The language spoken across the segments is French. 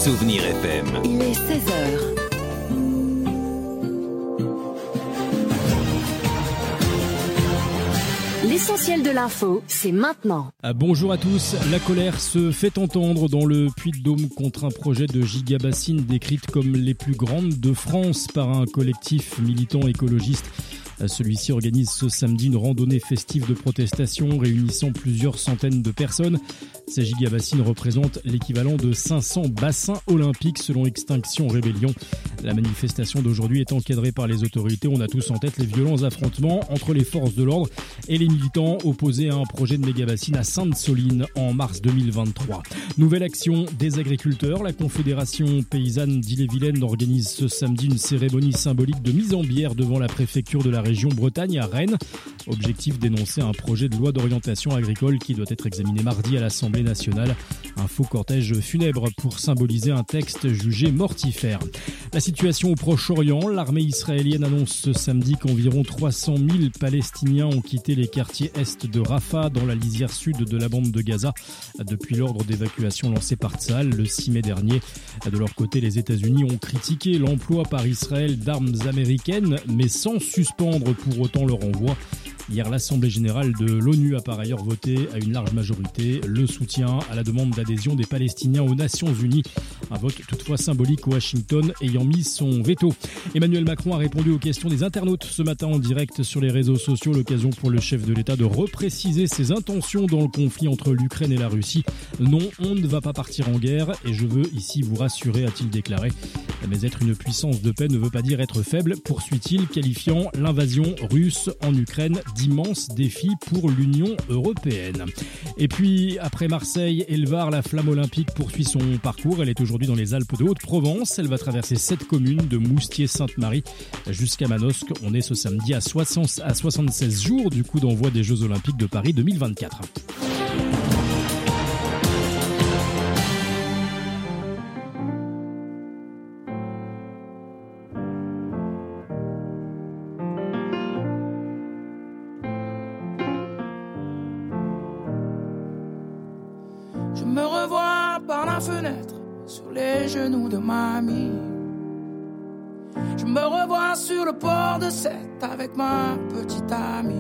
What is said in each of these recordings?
Souvenir FM. Il est 16h. L'essentiel de l'info, c'est maintenant. Bonjour à tous. La colère se fait entendre dans le Puy-de-Dôme contre un projet de gigabassine décrite comme les plus grandes de France par un collectif militant écologiste. Celui-ci organise ce samedi une randonnée festive de protestation réunissant plusieurs centaines de personnes. Ces gigabassines représentent l'équivalent de 500 bassins olympiques selon Extinction Rébellion. La manifestation d'aujourd'hui est encadrée par les autorités. On a tous en tête les violents affrontements entre les forces de l'ordre et les militants opposés à un projet de mégabassine à Sainte-Soline en mars 2023. Nouvelle action des agriculteurs. La Confédération paysanne d'Ille-et-Vilaine organise ce samedi une cérémonie symbolique de mise en bière devant la préfecture de la région Bretagne à Rennes. Objectif d'énoncer un projet de loi d'orientation agricole qui doit être examiné mardi à l'Assemblée nationale. Un faux cortège funèbre pour symboliser un texte jugé mortifère. La situation au Proche-Orient, l'armée israélienne annonce ce samedi qu'environ 300 000 Palestiniens ont quitté les quartiers est de Rafah dans la lisière sud de la bande de Gaza depuis l'ordre d'évacuation lancé par Tsahal le 6 mai dernier. De leur côté, les États-Unis ont critiqué l'emploi par Israël d'armes américaines, mais sans suspendre pour autant leur envoi. Hier, l'Assemblée générale de l'ONU a par ailleurs voté à une large majorité le soutien à la demande d'adhésion des Palestiniens aux Nations Unies. Un vote toutefois symbolique, Washington ayant mis son veto. Emmanuel Macron a répondu aux questions des internautes ce matin en direct sur les réseaux sociaux. L'occasion pour le chef de l'État de repréciser ses intentions dans le conflit entre l'Ukraine et la Russie. Non, on ne va pas partir en guerre et je veux ici vous rassurer, a-t-il déclaré. Mais être une puissance de paix ne veut pas dire être faible, poursuit-il, qualifiant l'invasion russe en Ukraine d'immenses défis pour l'Union européenne. Et puis, après Marseille et le Var, la flamme olympique poursuit son parcours. Elle est aujourd'hui dans les Alpes de Haute-Provence. Elle va traverser 7 communes de Moustier-Sainte-Marie jusqu'à Manosque. On est ce samedi à 76 jours du coup d'envoi des Jeux Olympiques de Paris 2024. Je me revois par la fenêtre, sur les genoux de mamie. Je me revois sur le port de Sète avec ma petite amie.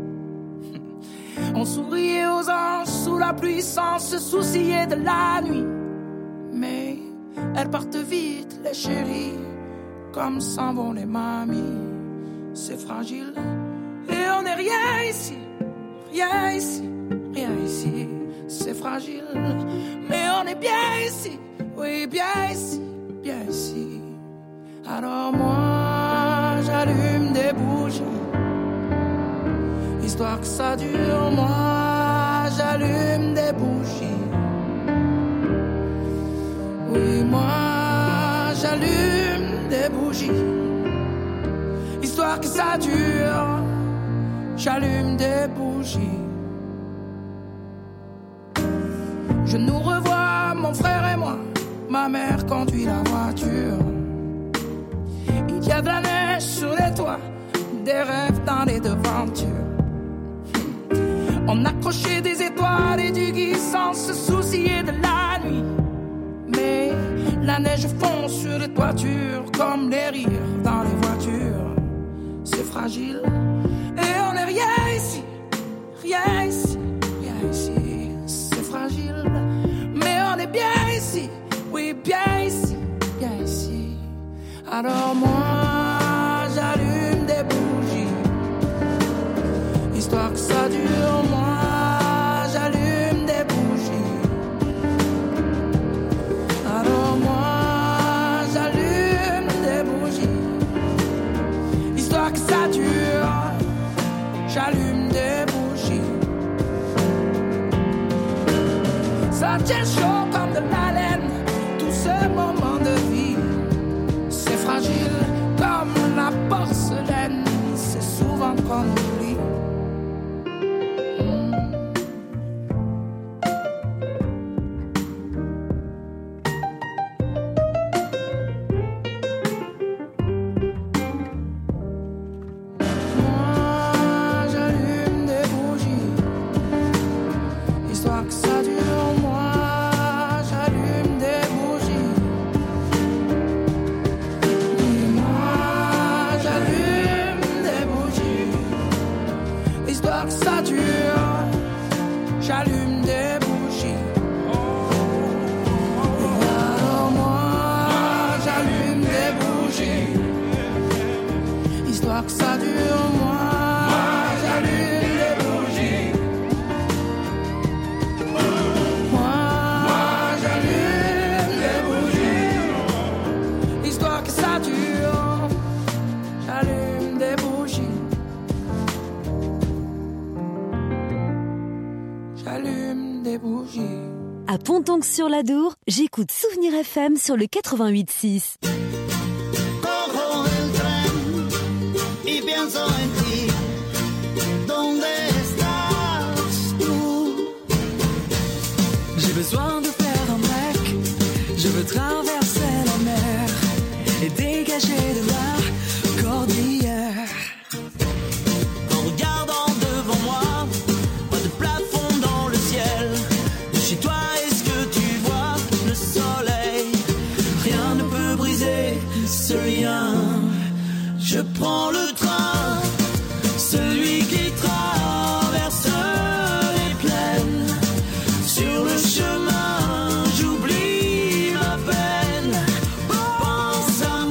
On souriait aux anges sous la pluie sans se soucier de la nuit. Mais elles partent vite, les chéris, comme s'en vont les mamies. C'est fragile et on n'est rien ici, rien ici, rien ici. C'est fragile, mais on est bien ici, oui, bien ici, bien ici. Alors moi, j'allume des bougies, histoire que ça dure. Moi, j'allume des bougies. Oui, moi, j'allume des bougies, histoire que ça dure. J'allume des bougies. Je nous revois, mon frère et moi. Ma mère conduit la voiture. Il y a de la neige sur les toits, des rêves dans les devantures. On accrochait des étoiles et du gui sans se soucier de la nuit. Mais la neige fond sur les toitures comme les rires dans les voitures. C'est fragile et on n'est rien ici, rien ici, rien ici. C'est fragile, mais on est bien ici, oui, bien ici, bien ici. Alors moi, j'allume des bougies, histoire que ça dure. Moi, j'allume des bougies. Alors moi, j'allume des bougies, histoire que ça dure. J'allume des bougies. Ça tient chaud comme de la laine, tout ce moment de vie. C'est fragile comme la porcelaine, c'est souvent qu'on oublie. Moi, j'allume des bougies, histoire que ça dure. Moi, j'allume des bougies. Montongues-sur-l'Adour, j'écoute Souvenir FM sur le 88.6. Cojo el tren y pienso en ti. ¿Dónde estás tú? J'ai besoin de faire un break. Je veux traverser la mer et dégager de la cordillère. En regardant devant moi, pas de plafond dans le ciel. De chez toi, est-ce que tu vois le soleil? Rien ne peut briser ce lien. Je prends le train, celui qui traverse les plaines. Sur le chemin, j'oublie ma peine. Pense à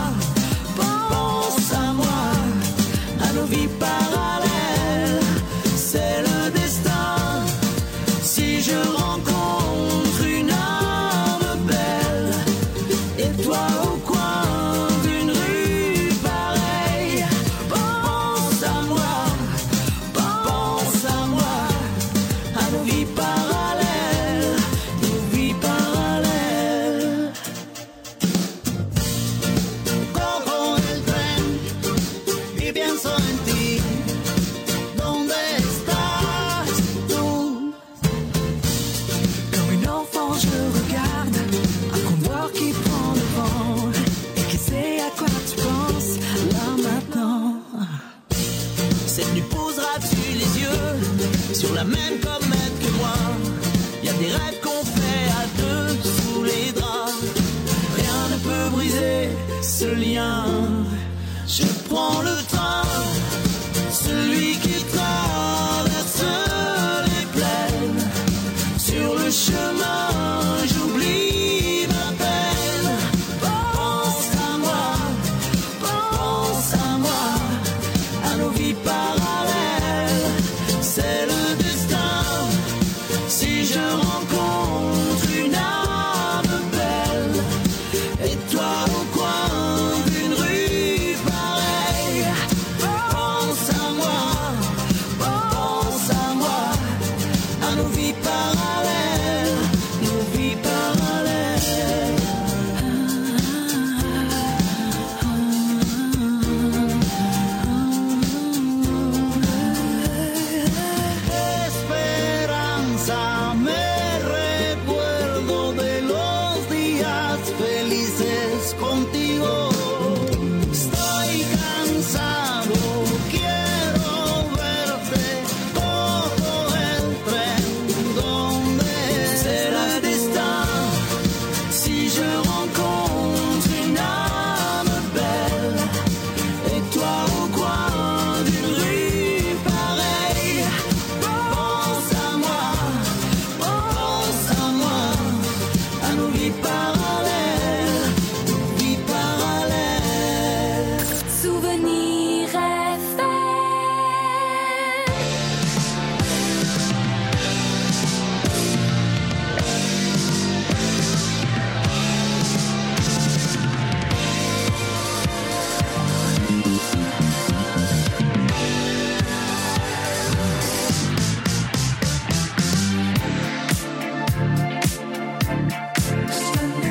moi, à nos vies parallèles. C'est le destin. Si je rencontre une âme belle, et toi au coin d'une rue pareille, pense à moi, à nos vies parallèles, nos vies parallèles. Cojo el tren y pienso en ti. ¿Dónde estás tú? Comme une enfant, je regarde un convoi qui prend le vent et qui sait à quoi tu penses là maintenant. Cette nuit posera-tu les yeux sur la même comète que moi? Y a des rêves qu'on fait à deux sous les draps. Rien ne peut briser ce lien. Je prends le train, celui qui traverse les plaines. Sur le chemin, j'oublie ma peine. Pense à moi, à nos vies parallèles. C'est le destin. Si je rencontre une âme belle, et toi au coin d'une rue pareille, pense à moi, à nos vies parallèles, nos vies parallèles. Esperanza, me recuerdo de los días felices contigo. Estoy cansado, quiero verte. Cojo el tren, ¿dónde será el destin? Si je rencontre une âme belle, et toi au coin d'une rue pareille, pense à moi, à nos vies parallèles, nos vies parallèles. Souvenir FM. Stand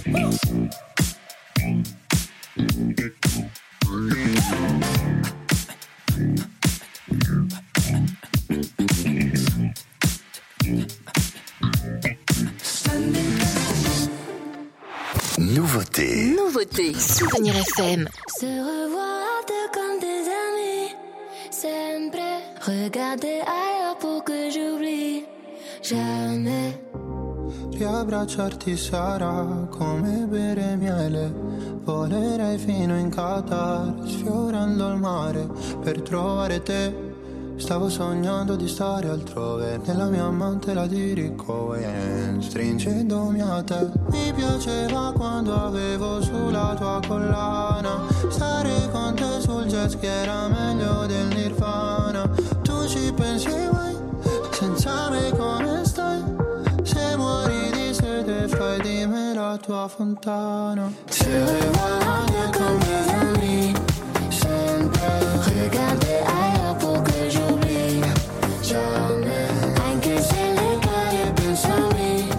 Nouveauté. Souvenir FM. Se revoir comme des amis. Sempre. Regarder ailleurs pour que j'oublie. Jamais. Riabbracciarti sarà come bere miele. Volerei fino in Qatar, sfiorando il mare per trovare te. Stavo sognando di stare altrove, nella mia amante la dirico e stringendomi a te. Mi piaceva quando avevo sulla tua collana, stare con te sul jet ski era meglio del Nirvana. Tu ci pensi mai, senza me come stai? Se muori di sete fai di me la tua fontana. Se regarder comme des amis, sempre regarder ailleurs pour que j'oublie. Jamais, anche se le cade pensami,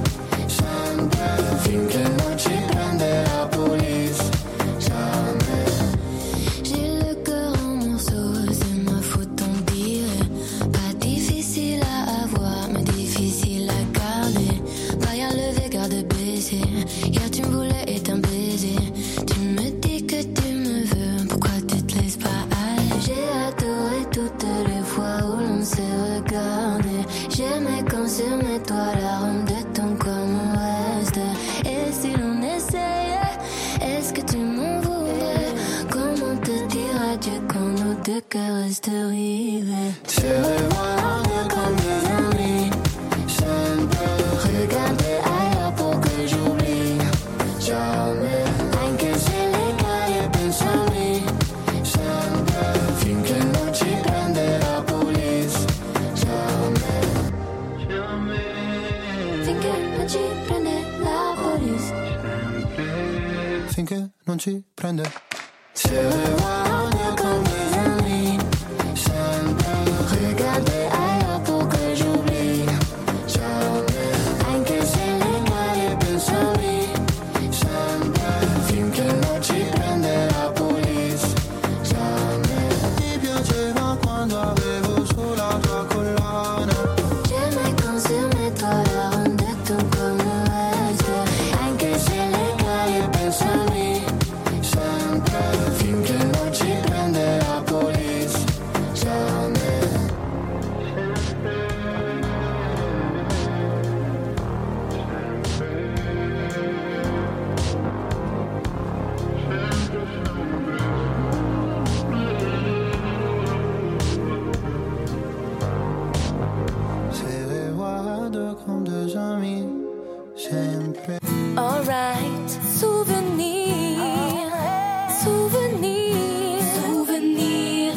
sempre finché non ci prende la police. Jamais. J'ai le cœur en morceaux, c'est ma faute d'en dire. Pas difficile à avoir, mais difficile à garder. Barrière levée, garde baissée. Hier tu me voulais et un baiser. Tu me dis que tu me veux, pourquoi tu te laisses pas aller? J'ai adoré toutes les fois où l'on s'est regardé. J'aimais quand sur mes toits l'arôme de ton corps me reste. Et si l'on essayait, est-ce que tu m'en voudrais? Comment te dire adieu quand nos deux cœurs restent rivés? Se regarder comme des amis, sempre Regarder ailleurs pour que j'oublie. jamais. Anche se le cade Pensami sempre finché non ci prende la police. Jamais. finché non ci prende la police. Finché non ci prende. Se regarder comme des amis, sempre Regarder ailleurs pour que j'oublie. jamais. Anche se le cade Pensami sempre finché non ci prende la police. Jamais. Mi piaceva quando avevo sulla tua collana. J'aimais quand sur mes toits l'arôme de ton corps me reste. Anche se le cade Pensami sempre finché non ci prende la police. Jamais. Se regarder comme des amis, sempre. Alright, souvenir, souvenir, souvenir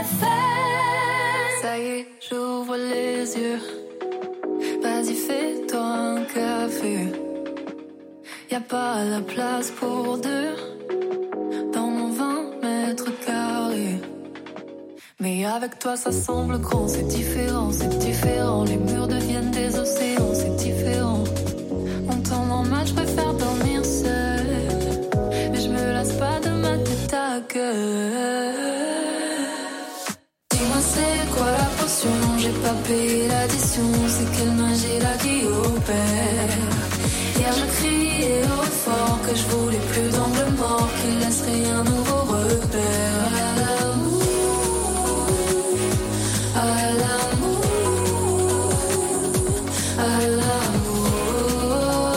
FM. Ça y est, j'ouvre les yeux. Vas-y, fais-toi un café. Y'a pas la place pour deux dans mon 20 mètres carrés. Mais avec toi, ça semble grand, c'est différent, c'est différent. Les murs deviennent des océans, c'est différent. En temps normal, je préfère dormir seul. Mais je me lasse pas de ma tête à gueule. Dis-moi c'est quoi la potion, j'ai pas payé l'addition. C'est quelle magie là qui opère. Hier je criais haut et fort que je voulais plus d'angle mort, qu'il laisserait un nouveau repère. À l'amour, à l'amour, à l'amour.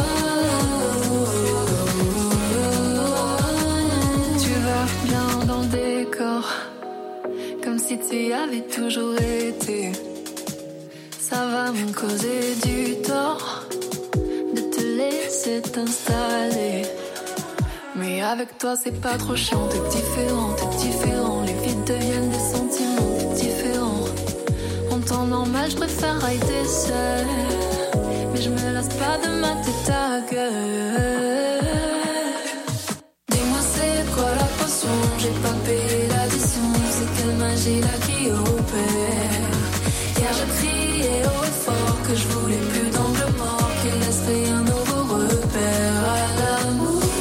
Tu vas bien dans le décor, comme si tu y avais toujours été. Ça va me causer du tort de te laisser t'installer. Mais avec toi c'est pas trop chiant, t'es différent, t'es différent. Les vides deviennent des sentiments, t'es différent. En temps normal je préfère rider seul, mais je me lasse pas de ma tête à gueule. Dis-moi c'est quoi la potion, j'ai pas payé l'addition. C'est quelle magie là qui opère. Hier je criais haut et fort que je voulais plus d'angle mort, qu'il laisserait un nouveau repère. À l'amour,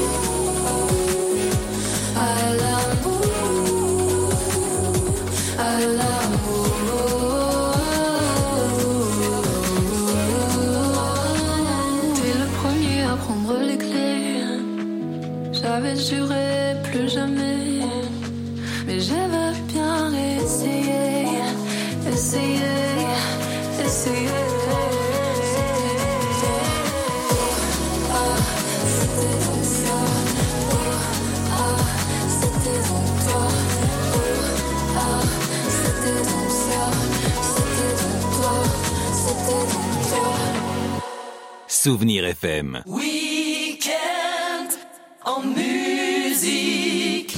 J'avais juré plus jamais, mais j'avais bien essayé, essayer. Souvenir FM. Week-end en musique.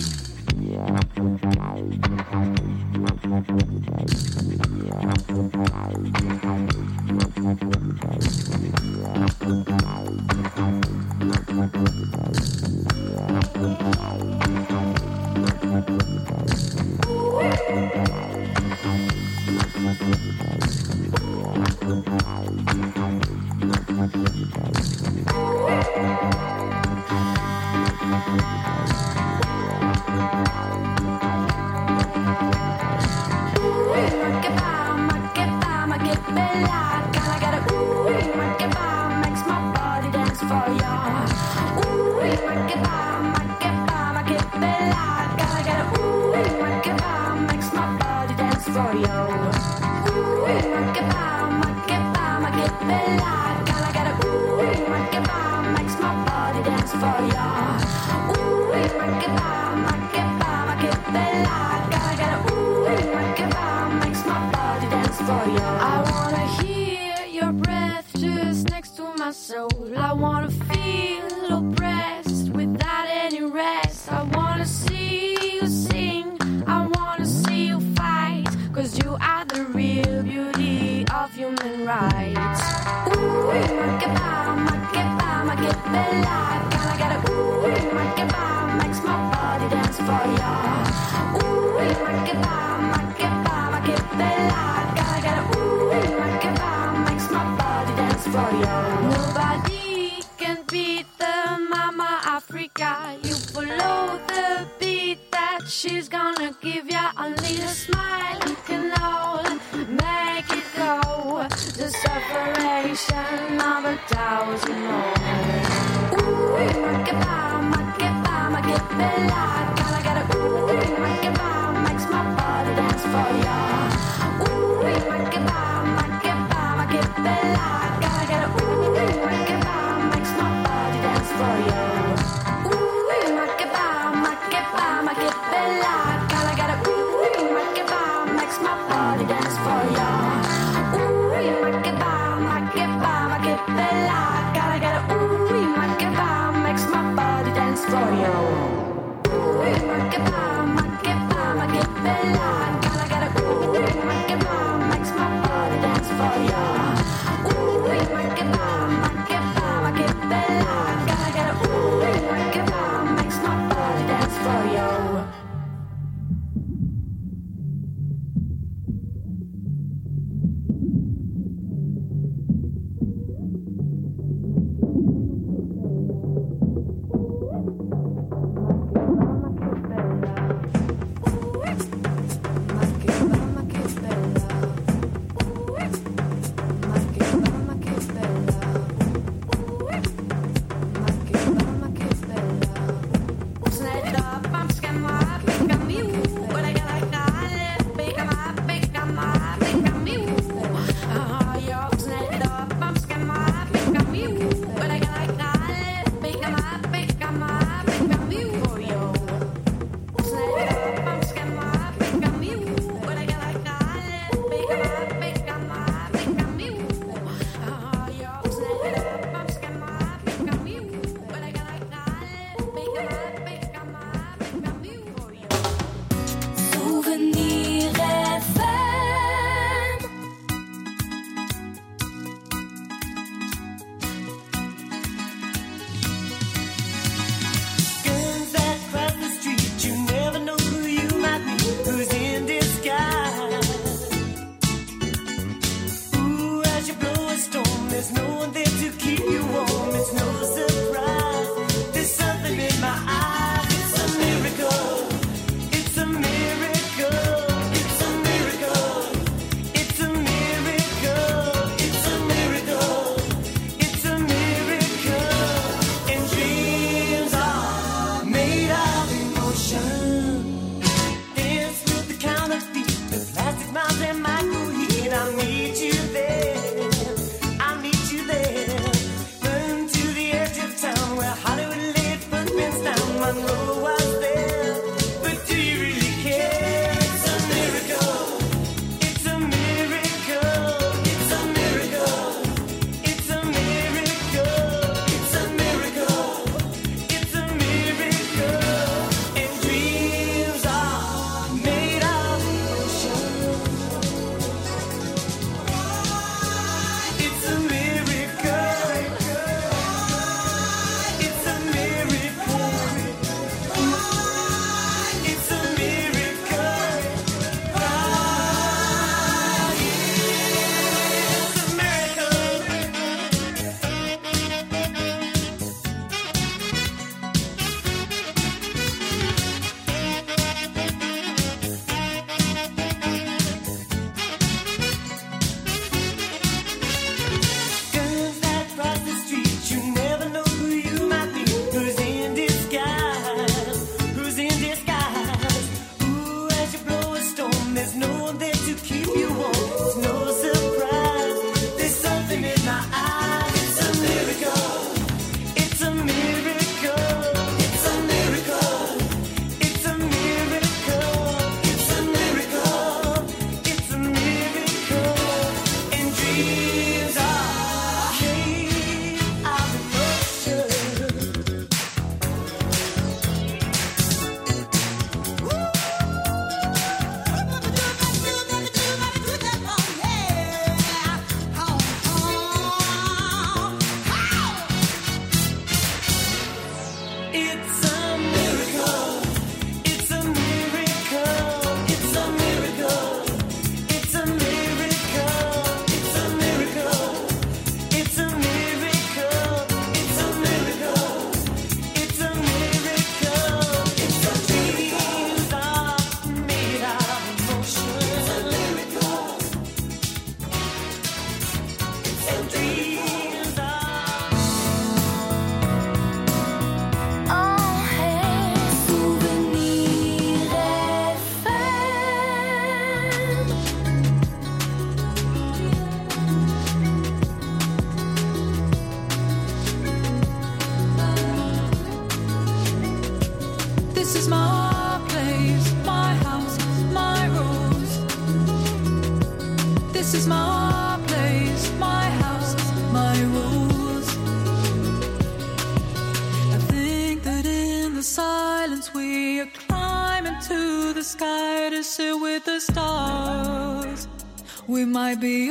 We might be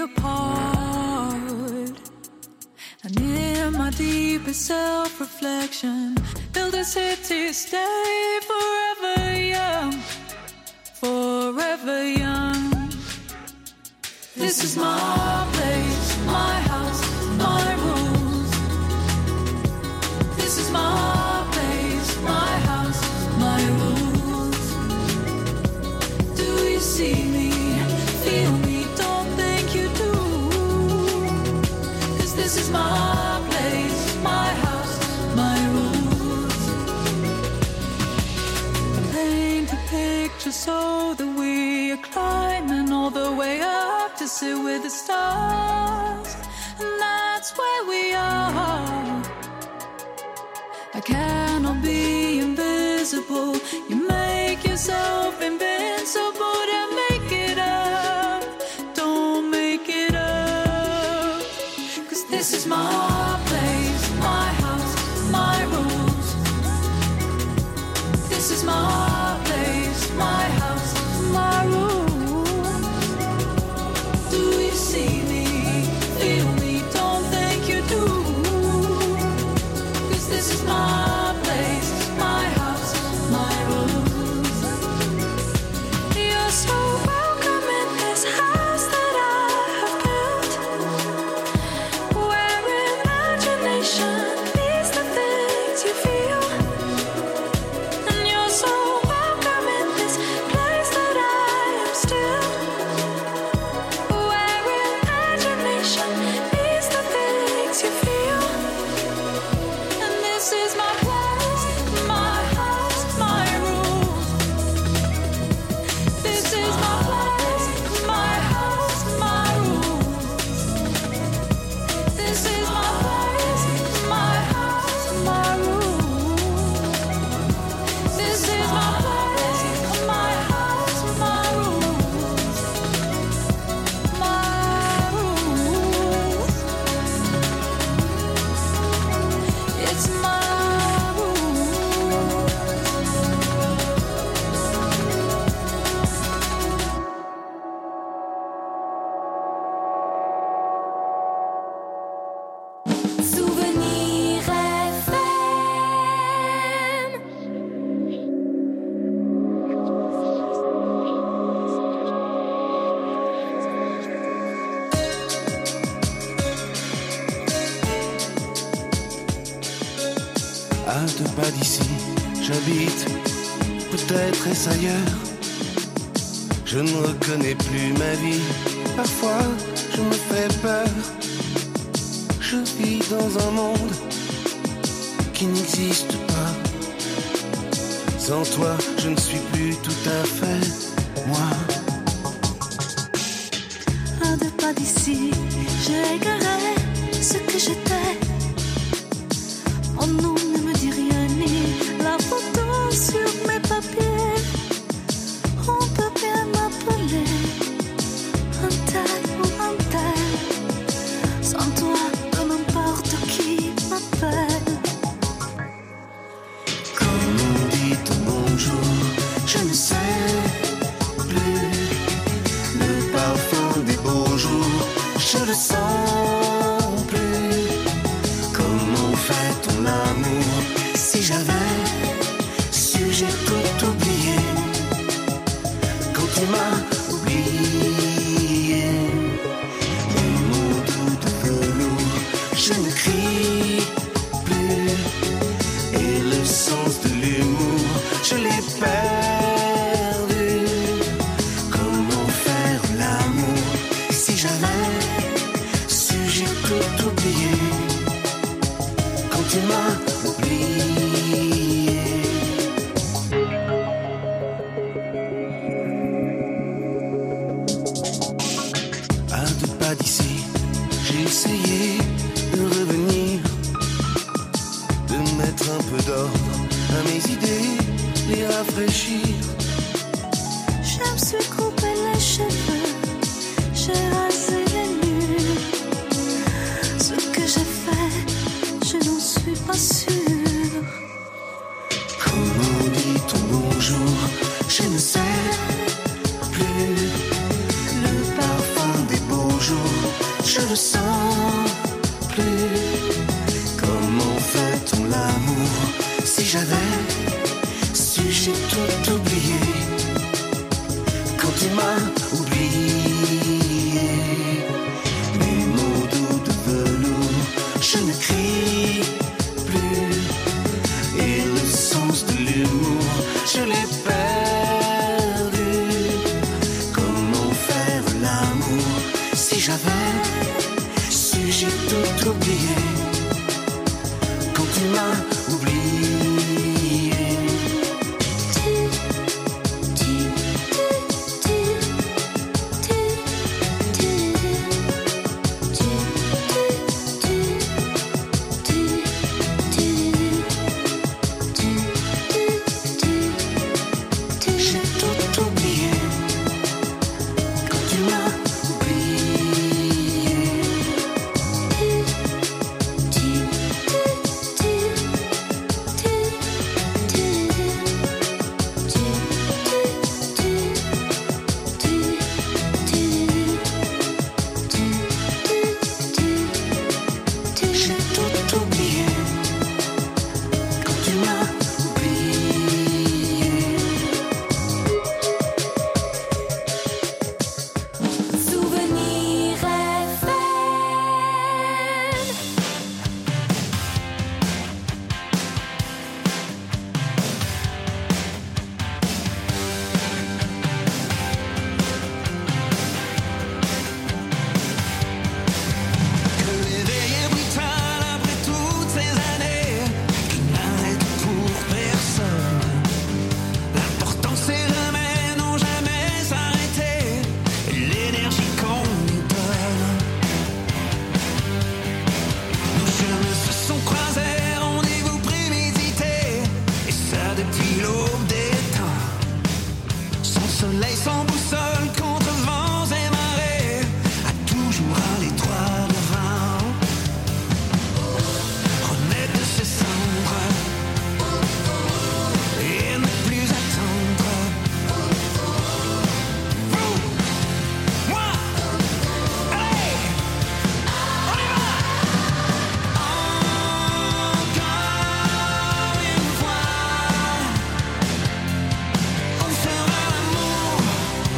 apart, and in my deepest self-reflection, build a city, stay forever young, forever young. This is my place, my house, my rules. This is my place, my house, my rules. Do you see me, feel me? This is my place, my house, my rules. Paint a picture so that we are climbing all the way up to sit with the stars. And that's where we are. I cannot be invisible. You make yourself invincible to make it up. Don't make it up. This is my place, my house, my rules. This is my place, my house, my rules. Do you see me, feel me? Don't think you do. 'Cause this is my place, my house, my rules. You're so welcome in this house that I have built. These the things you feel, and you're so pas d'ici, j'habite, peut-être est-ce ailleurs. Je ne reconnais plus ma vie, parfois je me fais peur. Je vis dans un monde qui n'existe pas. Sans toi, je ne suis plus tout à fait moi. À deux pas d'ici, j'ai égaré ce que j'étais. Mon nom ne me dit rien, ni la photo sur mes papiers. On peut bien m'appeler un tel ou un tel. Sans toi, peu n'importe qui m'appelle. Comme on dit bonjour, je ne sais plus. Le parfum des beaux jours, je le sens plus. Comment fait-on l'amour? Si j'avais su, j'ai tout oublié. Quand tu m'as oublié, les mots doux de velours, je ne crie plus. Et le sens de l'humour, je l'ai perdu. Comment faire l'amour? Si j'avais su, j'ai tout oublié. Quand tu m'as oublié. À deux pas d'ici, j'ai essayé de revenir, de mettre un peu d'ordre à mes idées, les rafraîchir. Je me suis coupé les cheveux, j'ai rasé les murs. Ce que j'ai fait, je n'en suis pas sûre. Comment dit-on bonjour? Je ne sais plus. Le parfum des beaux jours, je le sens plus. Comment fait-on l'amour? Si j'avais su, j'ai tout oublié. Quand tu m'as oublié, mes mots doux de velours, je ne crie plus. Et le sens de l'humour, je l'ai perdu. Comment faire l'amour? Si j'avais su, j'ai tout oublié. Quand tu m'as oublié. J'ai tout oublié. Quand tu m'as oublié. J'ai tout oublié. Quand tu m'as oublié. Souvenir FM. Que l'éveil est brutal après toutes ces années, qui n'arrête pour personne. L'important c'est jamais, non jamais s'arrêter, et l'énergie qu'on nous donne. Nos chemins se sont croisés, rendez-vous prémédité, et ça depuis l'aube des temps. Sans soleil, sans boussole, contre vents et marées, à toujours aller droit devant. Renaître de ses cendres et ne plus attendre. Vous, moi, allez, on y va. Encore une fois, on fera l'amour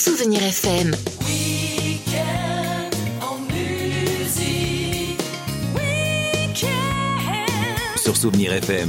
Souvenir FM. Sur Souvenir FM.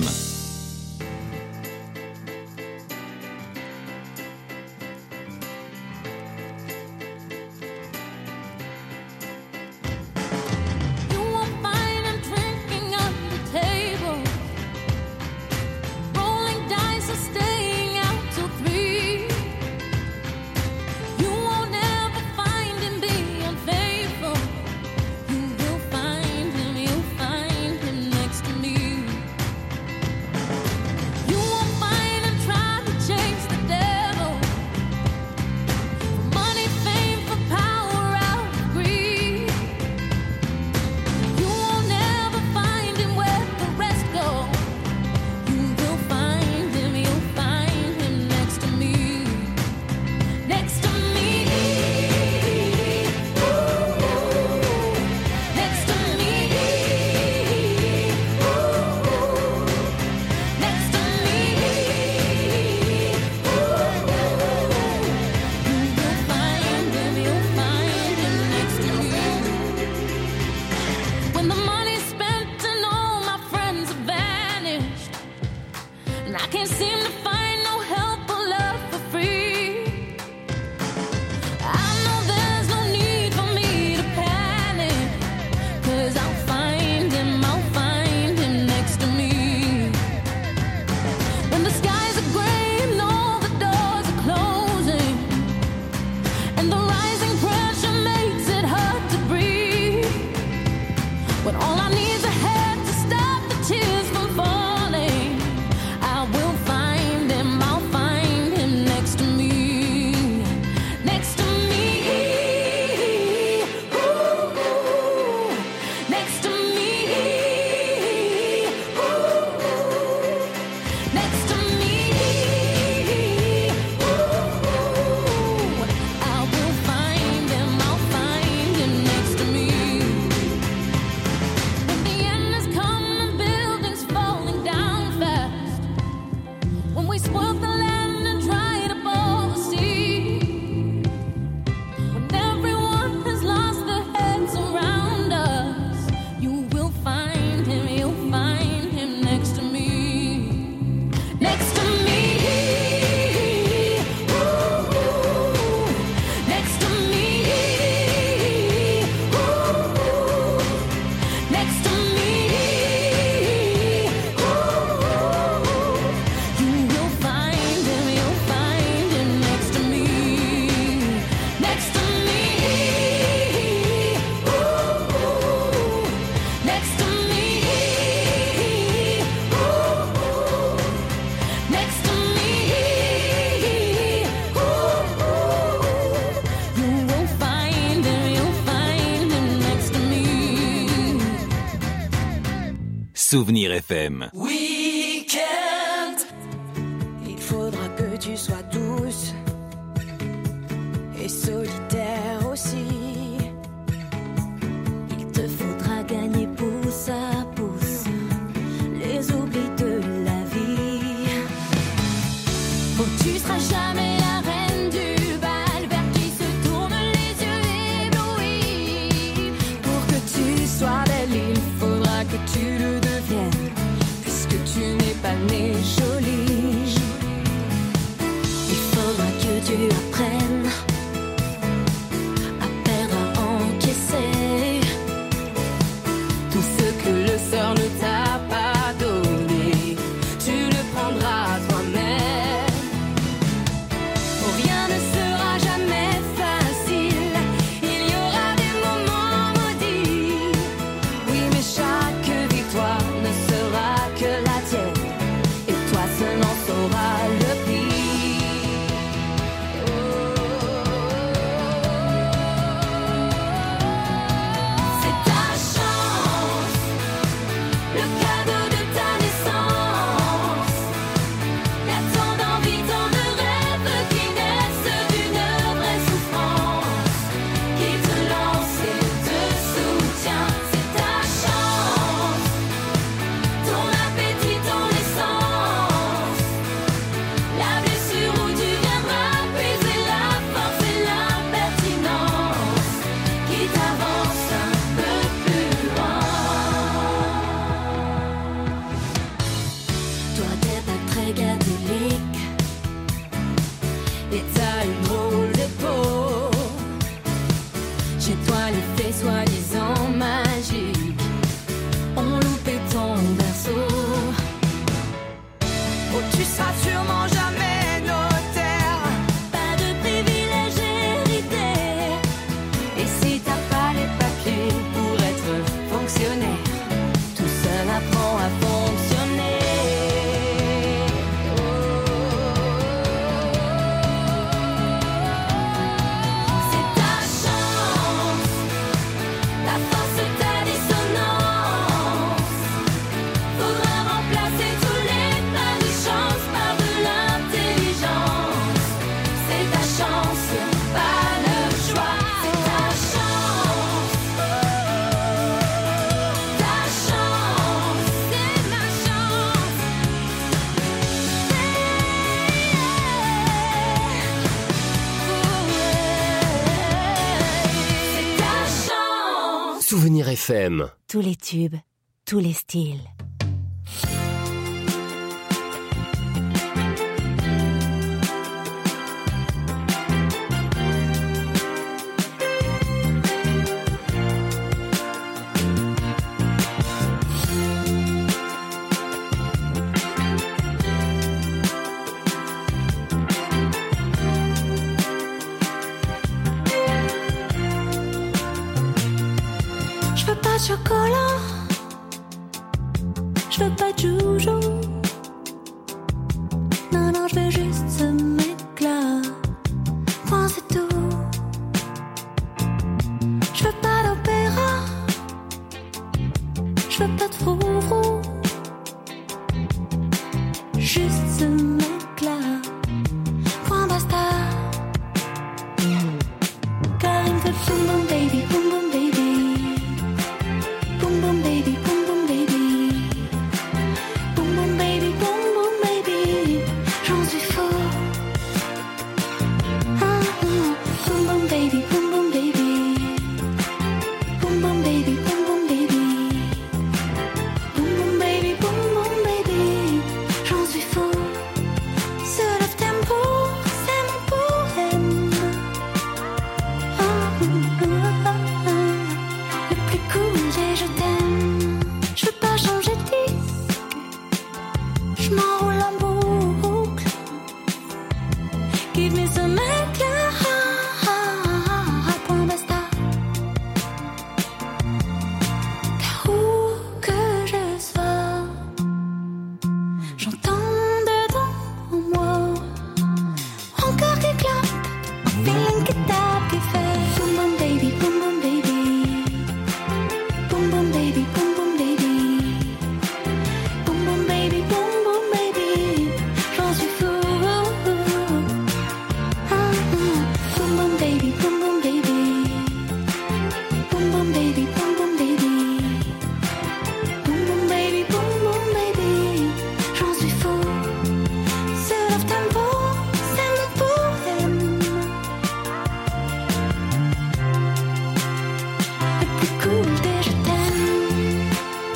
Souvenir FM. Week-end. Il faudra que tu sois douce et solitaire aussi. Il te faudra gagner pouce à pouce les oublis de la vie. Oh, tu seras jamais la reine du bal vers qui se tournent les yeux éblouis. Pour que tu sois belle, il faudra que tu le deviennes, puisque Chez toi les faits soi-disant magiques ont loupé ton berceau. Oh, tu seras sûrement jamais notaire. Pas de privilèges hérités. Et si t'as pas les papiers pour être fonctionnaire, tout seul apprend à fonctionner. c'est ta chance, la force de ta dissonance. Faudra remplacer tous les pas de chance par de l'intelligence. C'est ta chance, pas le choix. C'est ta chance, c'est ma chance. C'est ta chance. Souvenir FM. Tous les tubes, tous les styles. Je veux pas de chocolat, je veux pas de joujou. Non, non, je veux juste ce mec-là. Point, c'est tout. Je veux pas d'opéra, je veux pas de froufrou. Juste ce mec-là. Point, basta. Car il me fait boum boum baby, boum boum baby. Boom boom baby, boom boom baby. Boom boom baby, boom boom baby. J'en suis fou. Boom boom baby, boom boom baby. Boom boom baby, boom boom baby. Boom boom baby, boom boom baby. J'en suis fou. Ce love tempo, c'est mon poème. Le plus cool des je t'aime. Je veux pas changer de disque, je m'enroule en boucle. Give me ce mec-là, point basta. Car où que je sois, j'entends dedans en moi un cœur qui clappe, un feeling qui tape, qui fait boom boom baby, boom boom baby. Boom boom baby, boom boom baby. Boom boom baby, boom boom baby. J'en suis fou. Boom boom baby, boom boom baby. Boom boom baby, boom boom baby. Boom boom baby, boom boom baby. J'en suis fou. Ce love tempo, c'est mon poème. Le plus cool des je t'aime.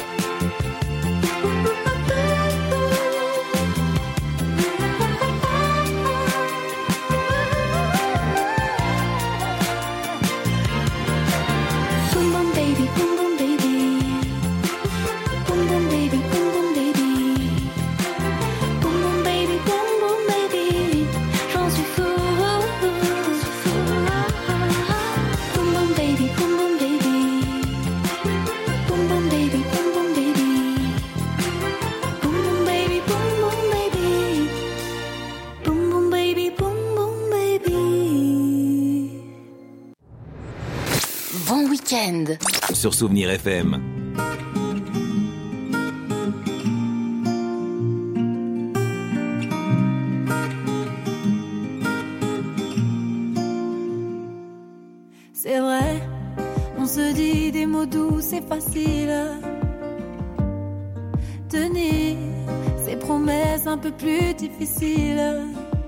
Boom boom baby, boom boom baby. Boom boom baby, boom boom baby. Boom boom baby, boom boom baby. J'en suis fou. Boom boom baby, boom boom baby. Boom boom baby, boom boom baby. Boom boom baby, boom boom baby. Boom boom baby, boom boom baby. Bon week-end. Sur Souvenir FM. C'est vrai, on se dit des mots doux, c'est facile. Tenir ces promesses un peu plus difficiles.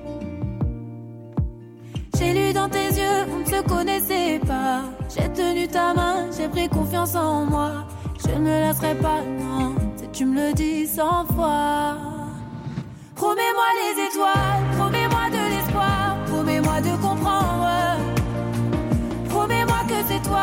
J'ai lu dans tes yeux, on ne se connaissait pas. J'ai tenu ta main, j'ai pris confiance en moi. Je ne me laisserai pas, non, si tu me le dis 100 fois. Promets-moi les étoiles, promets-moi de l'espoir, promets-moi de comprendre. Promets-moi que c'est toi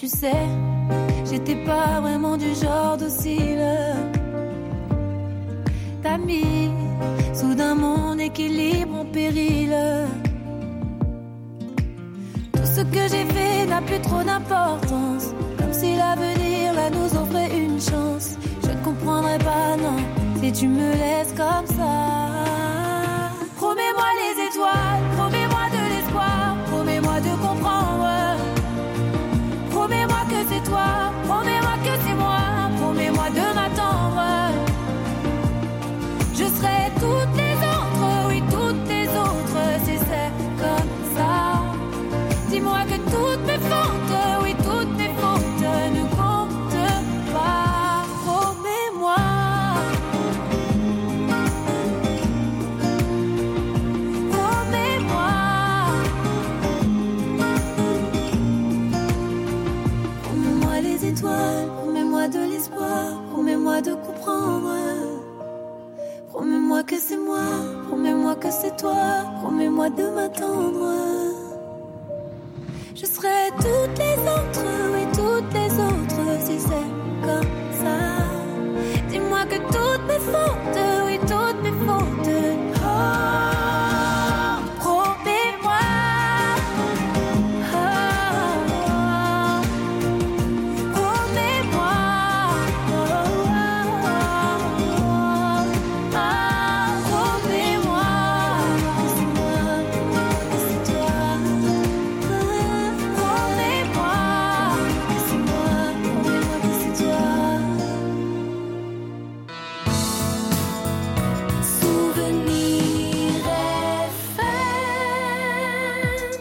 tu sais, j'étais pas vraiment du genre docile. T'as mis soudain mon équilibre en péril. Tout ce que j'ai fait n'a plus trop d'importance, comme si l'avenir là nous offrait une chance. Je ne comprendrai pas, non, si tu me laisses comme ça. Promets-moi les étoiles, promets-moi de l'espoir, promets-moi de comprendre. Promets-moi que c'est toi, promets-moi que c'est moi, promets-moi de m'attendre. Je serai toutes les autres, oui toutes les autres, si c'est comme ça. Dis-moi que toutes mes fautes, oui toutes mes fautes ne comptent pas. Promets-moi. Promets-moi. Promets-moi les étoiles, promets-moi de l'espoir, promets-moi de comprendre. Promets-moi que c'est moi, promets-moi que c'est toi, promets-moi de m'attendre. Je serai toutes les autres, oui toutes les autres, si c'est comme ça. Dis-moi que toutes mes fautes, oui toutes mes fautes. Oh, promets-moi. Oh, promets-moi. Oh, promets-moi que c'est moi, que c'est toi. Promets-moi que c'est moi, promets-moi que c'est toi. Souvenir FM.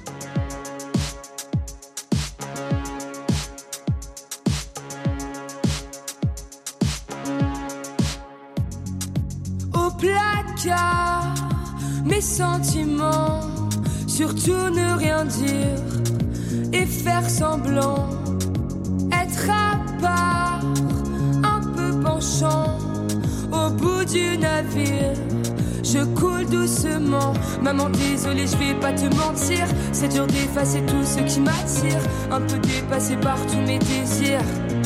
Au placard, mes sentiments, surtout ne rien dire et faire semblant, être à part, un peu penchant, au bout du navire. Je coule doucement, maman désolée je vais pas te mentir, c'est dur d'effacer tout ce qui m'attire, un peu dépassé par tous mes désirs.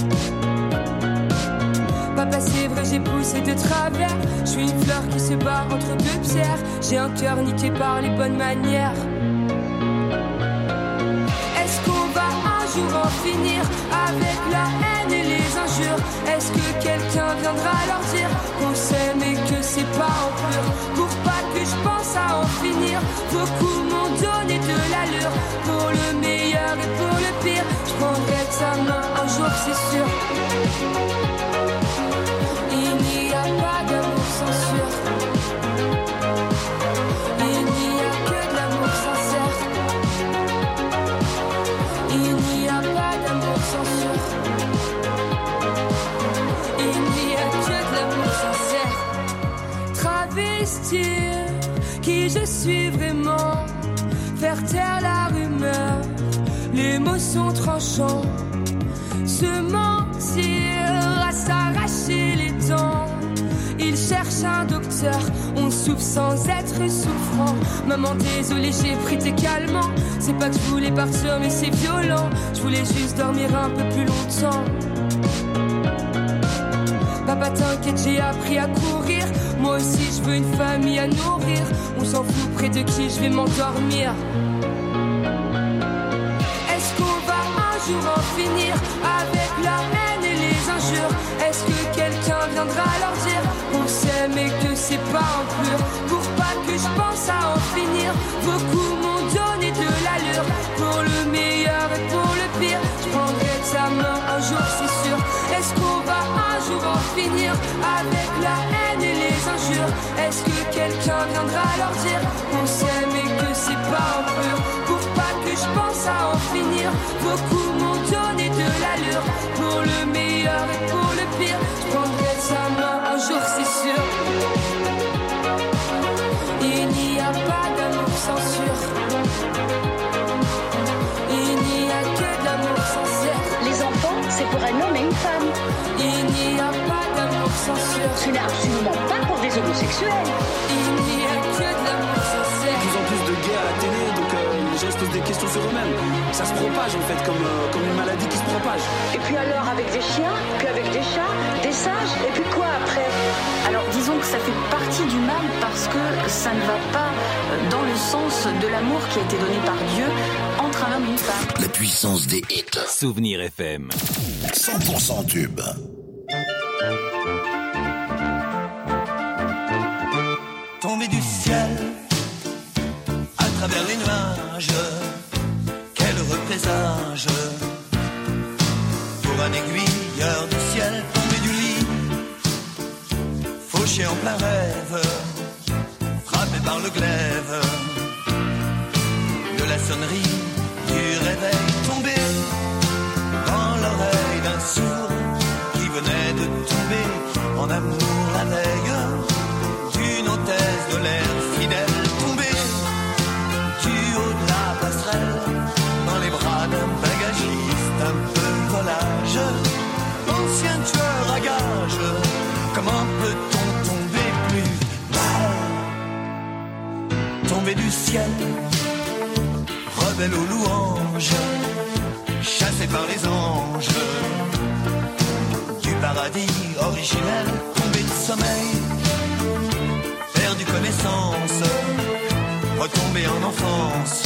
Papa c'est vrai j'ai poussé de travers, je suis une fleur qui se bat entre deux pierres, j'ai un cœur niqué par les bonnes manières. Est-ce qu'on va un jour en finir avec la haine et les injures? Est-ce que quelqu'un viendra leur dire qu'on s'aime et que c'est pas en pleurs? Pour pas que je pense à en finir, beaucoup m'ont donné de l'allure, pour le meilleur et pour le pire, je prendrai de sa main un jour c'est sûr. Il n'y a pas d'amour sans sûr. Il n'y a que de l'amour sincère. Il n'y a pas d'amour sans sûr. Il n'y a que de l'amour sincère. Travestir qui je suis vraiment, faire taire la rumeur, les mots sont tranchants. Se mentir à s'arracher les dents. Il cherche un docteur, on souffre sans être souffrant. Maman désolée j'ai pris tes calmants, c'est pas que je voulais partir mais c'est violent. Je voulais juste dormir un peu plus longtemps. Papa t'inquiète j'ai appris à courir, moi aussi je veux une famille à nourrir. On s'en fout près de qui je vais m'endormir. Est-ce qu'on va un jour en finir avec la haine et les injures? Est-ce que quelqu'un viendra leur dire qu'on s'aime et que c'est pas en pleurs? Pour pas que je pense à en finir, beaucoup m'ont donné de l'allure, pour le meilleur et pour le pire, je prendrai de sa main un jour c'est sûr. Est-ce qu'on va un jour en finir avec la haine et les injures? Est-ce que quelqu'un viendra leur dire qu'on s'aime et que c'est pas en pleurs? Pour pas que je pense à en finir, beaucoup m'ont donné de l'allure, pour le meilleur et pour le pire, je prendrai de sa main un jour c'est sûr. Il n'y a pas d'amour sans sûr. Il n'y a que de l'amour sincère. Les enfants, c'est pour un homme et une femme. Il n'y a pas d'amour sans sûr. Ce n'est absolument pas pour des homosexuels. Il n'y a que de l'amour sincère. De plus en plus de gays à la télé, donc les gens se posent des questions sur eux-mêmes. Ça se propage en fait comme une maladie dérapage. Et puis alors avec des chiens, puis avec des chats, des singes, et puis quoi après? Alors disons que ça fait partie du mal parce que ça ne va pas dans le sens de l'amour qui a été donné par Dieu entre un homme et une femme. La puissance des hits. Souvenir FM. 100% tube. Tombé du ciel, à travers les nuages, quel heureux présage. Pour un aiguilleur du ciel, tombé du lit, fauché en plein rêve, frappé par le glaive de la sonnerie du réveil, tombé dans l'oreille d'un sourd qui venait de tomber en amour la veille d'une hôtesse de l'air fidèle, tombée du haut de la passerelle dans les bras d'un bagagiste un peu volage, ancien tueur à gages. Comment peut-on tomber plus bas? Tomber du ciel, rebelle aux louanges, chassé par les anges du paradis originel, tombé de sommeil, perdu connaissance, retombé en enfance,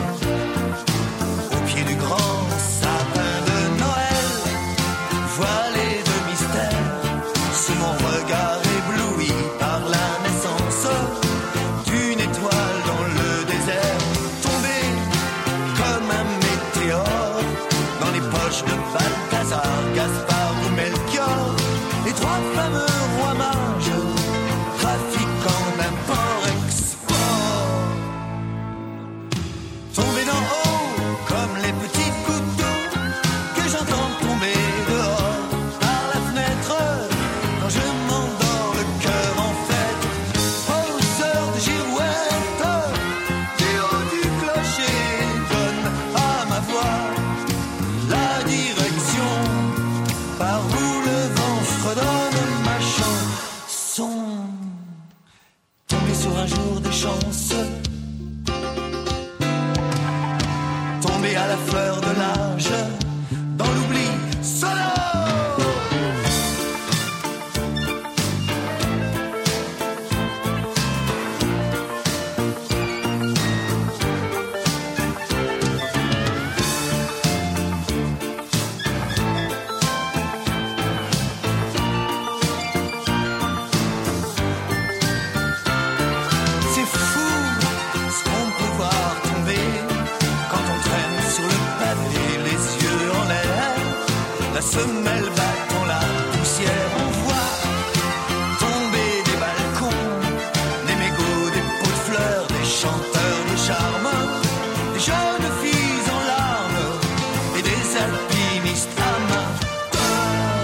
au pied du grand sapin de Noël, voilé de mystère, sous mon regard ébloui par la naissance d'une étoile dans le désert, tombé comme un météore dans les poches de Balthazar, Gaspard ou Melchior, les trois fameux rois mages, trafiquant d'import-export. Tombé d'en haut comme les petits couteaux que j'entends tomber dehors par la fenêtre quand je m'endors le cœur en fête, aux heures de girouette, du haut du clocher donne à ma voix la direction par où le vent fredonne ma chanson. Tombé sur un jour de chance, tombé à la fleur de l'âge, dans l'oubli solo. C'est fou ce qu'on peut voir tomber quand on traîne sur le pavé, les yeux en l'air, la semelle battant la poussière. On voit tomber des balcons, des mégots, des pots de fleurs, des chanteurs de charme, des jeunes filles en larmes et des alpinistes amateurs.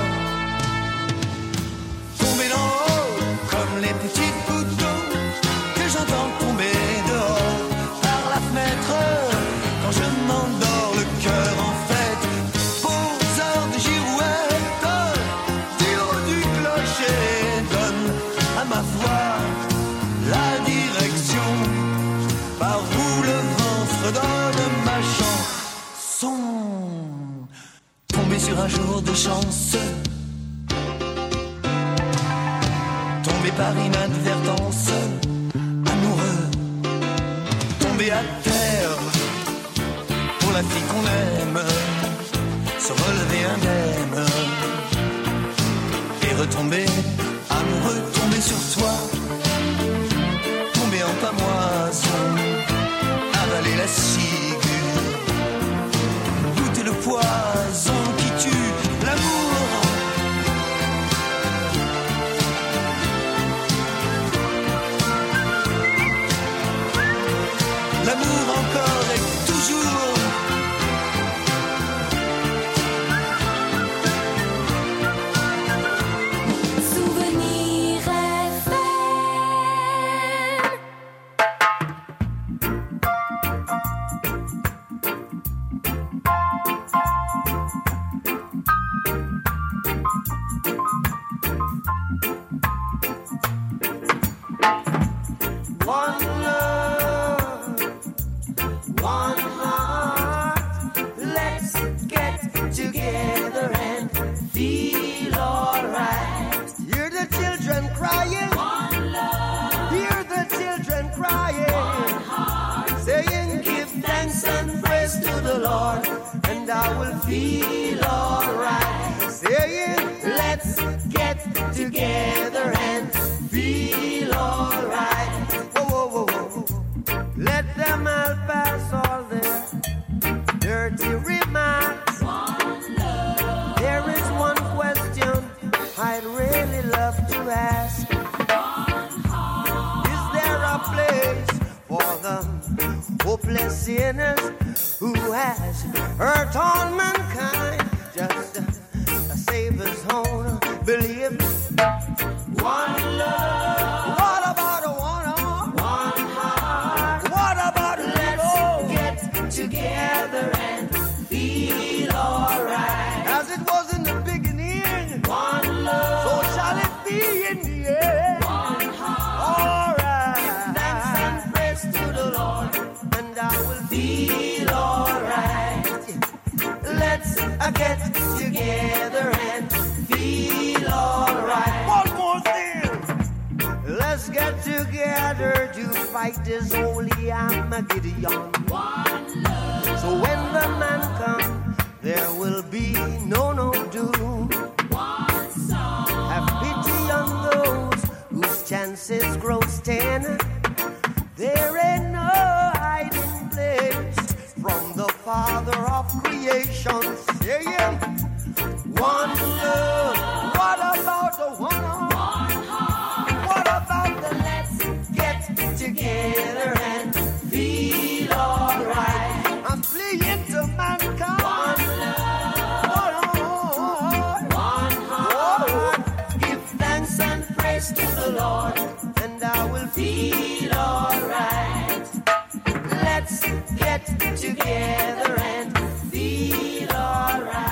Tomber d'en haut comme les petits couteaux que j'entends tomber dehors par la fenêtre quand je m'endors le cœur en fête, aux heures de girouette, du haut du clocher donne à ma voix la direction par où le vent fredonne ma chanson. Tombé sur un jour de chance, tombé par inadvertance, amoureux, tombé à terre pour la fille qu'on aime, se relever indemne et retomber amoureux, tomber sur toi, tomber en pamoison, avaler la ciguë, goûter le poison qui tue l'amour. L'amour encore et toujours and I will feel alright. Saying, let's get together and feel alright. Whoa, whoa, whoa, whoa. Let them all pass all their dirty remarks. There is one question I'd really love to ask. Is there a place for the hopeless sinners who has hurt all mankind? Just a Savior's own belief. One love. What about a one heart? What about let's get together and feel alright? As it was in the beginning, one love. So shall it be in the end. One heart. Alright. Give thanks and praise to the Lord, and I will feel alright. Let's get together and feel alright. One more thing. Let's get together to fight this holy Armageddon. One love. So when the man comes, there will be no doom. One song. Have pity on those whose chances grow thin. There ain't no hiding place from the Father of creation. Saying, one love. What about the one heart? What about the let's get together and feel alright? I'm pleading to mankind. One love. One heart. Give thanks and praise to the Lord, and I will feel alright. Let's get together